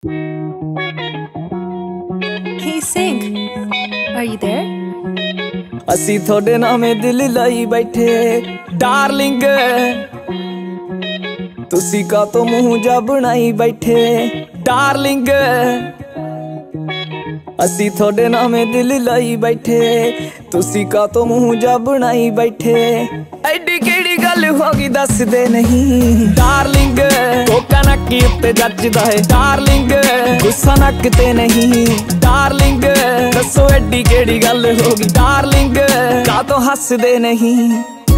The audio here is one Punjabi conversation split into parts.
Hey, sing. Are you there? ਅਸੀਂ ਤੁਹਾਡੇ ਨਾਮੇ ਦਿਲ ਲਾਈ ਬੈਠੇ ਡਾਰਲਿੰਗ, ਤੁਸੀਂ ਕਾਤੋਂ ਮੂੰਹ ਜਾ ਬਣਾਈ ਬੈਠੇ ਡਾਰਲਿੰਗ। ਅਸੀਂ ਤੁਹਾਡੇ ਨਾਮੇ ਦਿਲ ਲਾਈ ਬੈਠੇ, ਤੁਸੀਂ ਕਾਤੋਂ ਮੂੰਹ ਜਾ ਬਣਾਈ ਬੈਠੇ। ਐਡੀ ਕਿਹੜੀ ਗੱਲ ਹੋ ਗਈ ਦੱਸਦੇ ਨਹੀਂ ਡਾਰਲਿੰਗ, ਕੋਕਾ ਨੱਕ ਉੱਤੇ ਜੱਜਦਾ ਹੈ ਡਾਰਲਿੰਗ, ਗੁੱਸਾ ਨੱਕ ਤੇ ਨਹੀਂ ਡਾਰਲਿੰਗ। ਦੱਸੋ ਐਡੀ ਕਿਹੜੀ ਗੱਲ ਹੋ ਗਈ ਡਾਰਲਿੰਗ, ਕਾਤੋਂ ਹੱਸਦੇ ਨਹੀਂ।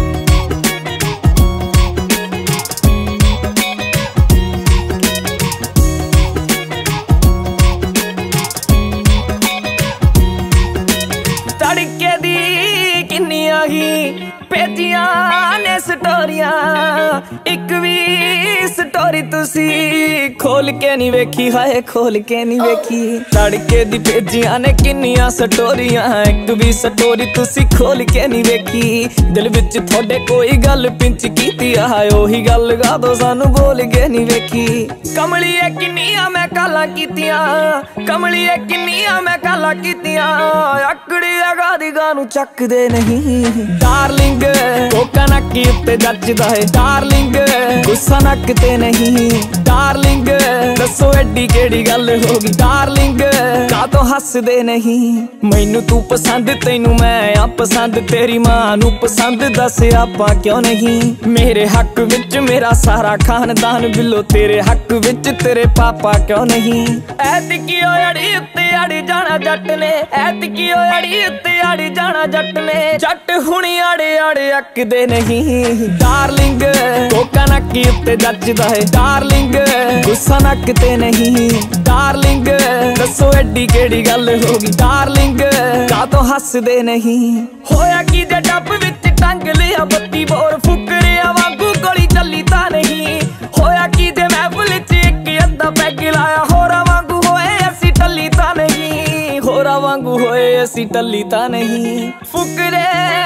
ਤੜਕੇ ਦੀ ਕਿੰਨੀਆਂ ਹੀ ਭੇਜੀਆਂ ਨੇ ਸਟੋਰੀਆਂ, ਇੱਕ ਵੀ ਸਟੋਰੀ ਤੁਸੀਂ ਖੋਲ ਕੇ ਨਹੀਂ ਵੇਖੀ, ਹਾਏ ਖੋਲ ਕੇ ਨਹੀਂ ਵੇਖੀ। ਤੜਕੇ ਦੀ ਭੇਜੀਆਂ ਨੇ ਕਿੰਨੀਆਂ ਸਟੋਰੀਆਂ, ਇੱਕ ਵੀ ਸਟੋਰੀ ਤੁਸੀਂ ਖੋਲ ਕੇ ਨਹੀਂ ਵੇਖੀ। ਦਿਲ ਵਿੱਚ ਤੁਹਾਡੇ ਕੋਈ ਗੱਲ ਪਿੰਚ ਕੀਤੀ ਆ, ਉਹੀ ਗੱਲ ਗਾਦੋਂ ਸਾਨੂੰ ਬੋਲ ਕੇ ਨਹੀਂ ਵੇਖੀ। ਕਮਲੀਏ ਕਿੰਨੀਆਂ ਮੈਂ ਕਾਲਾਂ ਕੀਤੀਆਂ, ਕਮਲੀਏ ਕਿੰਨੀਆਂ ਮੈਂ ਕਾਲਾਂ ਕੀਤੀਆਂ, ਆਕੜੀ ਲਗਾ ਦੀ ਗਾਂ ਨੂੰ ਚੱਕਦੇ ਨਹੀਂ ਡਾਰਲਿੰਗ, ਕੋਕਾ ਨੱਕ ਉੱਤੇ ਜੱਜਦਾ ਹੈ ਡਾਰਲਿੰਗ, ਗੁੱਸਾ ਨੱਕ ਤੇ ਨਹੀਂ ਡਾਰਲਿੰਗ। ਦੱਸੋ ਐਡੀ ਕਿਹੜੀ ਗੱਲ ਹੋ ਗਈ ਡਾਰਲਿੰਗ, ਕਾਤੋਂ ਹੱਸਦੇ ਨਹੀਂ। ਮੈਨੂੰ ਤੂੰ ਪਸੰਦ, ਤੈਨੂੰ ਮੈਂ ਆ ਪਸੰਦ, ਤੇਰੀ ਮਾਂ ਨੂੰ ਪਸੰਦ, ਦੱਸ ਆਪਾਂ ਕਿਉਂ ਨਹੀਂ। ਮੇਰੇ ਹੱਕ ਵਿੱਚ ਮੇਰਾ ਸਾਰਾ ਖਾਨਦਾਨ ਬਿੱਲੋ, ਤੇਰੇ ਹੱਕ ਵਿੱਚ ਤੇਰੇ ਪਾਪਾ ਕਿਉਂ ਨਹੀਂ। ਐਤਕੀ ਅੜੀ ਉੱਤੇ ਅੜੀ ਜਾਣਾ ਜੱਟ ਨੇ, ਐਤਕੀ ਅੜੀ ਉੱਤੇ ਅੜੀ ਜਾਣਾ ਜੱਟ ਨੇ, ਜੱਟ ਹੁਣੀ ਆੜੇ ਆੜੇ ਅੱਕਦੇ ਨਹੀਂ ਡਾਰਲਿੰਗ, ਕੋਕਾ ਨੱਕ ਉੱਤੇ ਜੱਜਦਾ ਹੈ ਡਾਰਲਿੰਗ, ਗੁੱਸਾ ਨੱਕ ਤੇ ਨਹੀਂ ਡਾਰਲਿੰਗ। ਦੱਸੋ ਐਡੀ ਕਿਹੜੀ ਗੱਲ ਹੋ ਗਈ ਡਾਰਲਿੰਗ, ਕਾਤੋਂ ਹੱਸਦੇ ਨਹੀਂ। ਹੋਇਆ ਕੀ ਜੇ ਡੱਬ ਵਿੱਚ ਟੰਗ ਲਿਆ ਬੱਤੀ ਬੋਰ, ਫੁਕਰਿਆ ਵਾਂਗੂ ਗੋਲੀ ਚੱਲੀ ਤਾਂ ਨਹੀਂ। ਹੋਇਆ ਕੀ ਜੇ ਮਹਿਫਲ 'ਚ ਇੱਕ ਅੱਧਾ ਪੈਗ ਲਾਇਆ, ਹੋਰਾਂ ਵਾਂਗੂ ਹੋਏ ਅਸੀਂ ਟੱਲੀ ਤਾਂ ਨਹੀਂ, ਹੋਰਾਂ ਵਾਂਗੂ ਹੋਏ ਅਸੀਂ ਟੱਲੀ ਤਾਂ ਨਹੀਂ। ਫੁਕਰੇ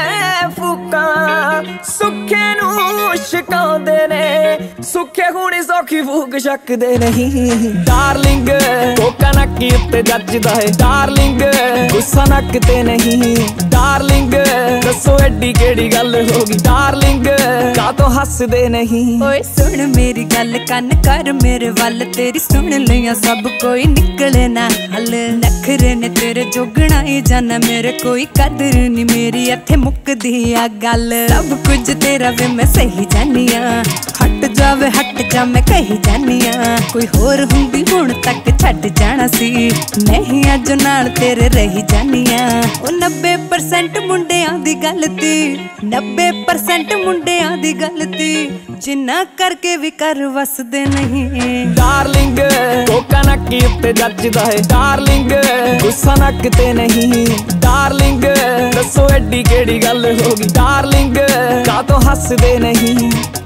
ਫੂਕਾਂ ਸੁੱਖੇ ਨੂੰ ਛਕਾਉਂਦੇ ਨੇ, ਸੁੱਖੇ ਹੁਣੀ ਸੌਖੀ ਫੂਕ ਛਕਦੇ ਨਹੀਂ ਡਾਰਲਿੰਗ, ਕੋਕਾ ਨੱਕ ਉੱਤੇ ਜੱਜਦਾ ਹੈ ਡਾਰਲਿੰਗ, ਗੁੱਸਾ ਨੱਕ ਤੇ ਨਹੀਂ ਡਾਰਲਿੰਗ। ਦੱਸੋ ਐਡੀ ਕਿਹੜੀ ਗੱਲ ਹੋ ਗਈ ਡਾਰਲਿੰਗ, ਕਾਤੋਂ ਹੱਸਦੇ ਨਹੀਂ। ਓਏ ਸੁਣ ਮੇਰੀ ਗੱਲ ਕੰਨ ਕਰ ਮੇਰੇ ਵੱਲ, ਤੇਰੀ ਸੁਣ ਲਿਆ ਸਭ ਕੋਈ ਨਿਕਲੇ ਨਾ ਹੱਲ। ਨਖਰੇ ਨੇ ਤੇਰੇ ਜੋਗਣਾ ਹੀ ਜਾਣਾ, ਮੇਰੇ ਕੋਈ ਕਦਰ ਨੀ ਮੇਰੀ ਇੱਥੇ ਮੁੱਕਦੀ ਆ ਗੱਲ। ਸਭ ਕੁਝ ਤੇਰਾ ਵੇ ਮੈਂ ਸਹੀ ਜਾਨੀ ਆ, ਹਟ ਜਾਵੇ ਹਟ ਜਾ ਮੈਂ ਕਹੀ ਜਾਨੀ ਆ। ਕੋਈ ਹੋਰ ਹੁੰਦੀ ਹੁਣ ਤੱਕ ਛੱਡ ਜਾਣਾ ਸੀ, ਨਹੀਂ ਅੱਜ ਨਾਲ ਤੇਰੇ ਰਹੀ ਜਾਨੀ ਆ। ਉਹ 90% ਮੁੰਡਿਆਂ ਦੀ ਗਲਤੀ, 90% ਮੁੰਡਿਆਂ ਦੀ ਗਲਤੀ, ਜਿੰਨਾ ਕਰਕੇ ਵੀ ਕਰ ਵਸਦੇ ਨਹੀਂ ਡਾਰਲਿੰਗ, ਕੋਕਾ ਨੱਕ ਉੱਤੇ ਜੱਜਦਾ ਹੈ ਡਾਰਲਿੰਗ, ਗੁੱਸਾ ਨੱਕ ਤੇ ਨਹੀਂ ਡਾਰਲਿੰਗ। ਦੱਸੋ ਐਡੀ ਕਿਹੜੀ ਗੱਲ ਹੋ ਗਈ ਡਾਰਲਿੰਗ, ਕਾਤੋਂ ਹੱਸਦੇ ਨਹੀਂ।